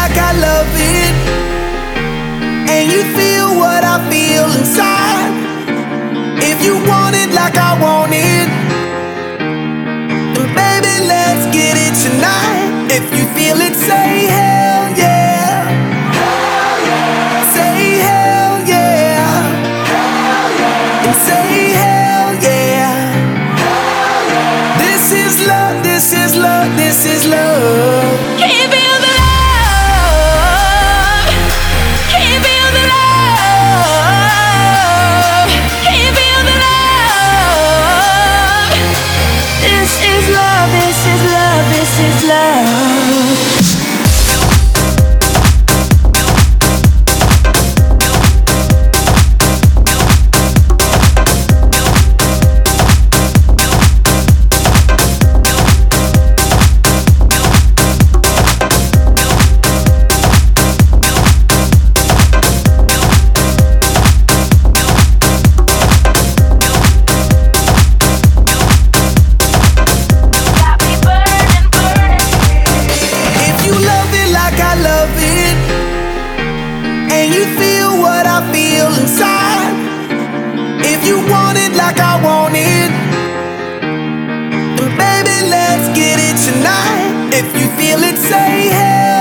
like I love it, and you feel what I feel inside. If you want it like I want it, then baby, let's get it tonight. If you feel it, say hell yeah. Say hell yeah. And say hell yeah. This is love, this is love, this is love. Can you feel the love? Can you feel the love? Can you feel the love? This is love, this is love, this is love. You feel what I feel inside. If you want it like I want it, then baby, let's get it tonight. If you feel it, say hey.